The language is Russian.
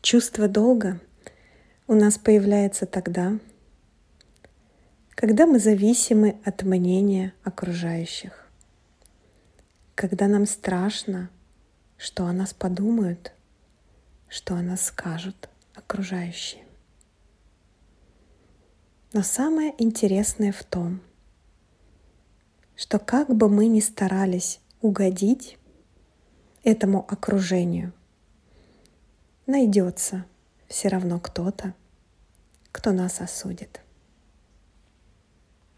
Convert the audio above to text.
Чувство долга у нас появляется тогда, когда мы зависимы от мнения окружающих, когда нам страшно, что о нас подумают, что о нас скажут окружающие. Но самое интересное в том, что как бы мы ни старались угодить этому окружению, найдется все равно кто-то, кто нас осудит.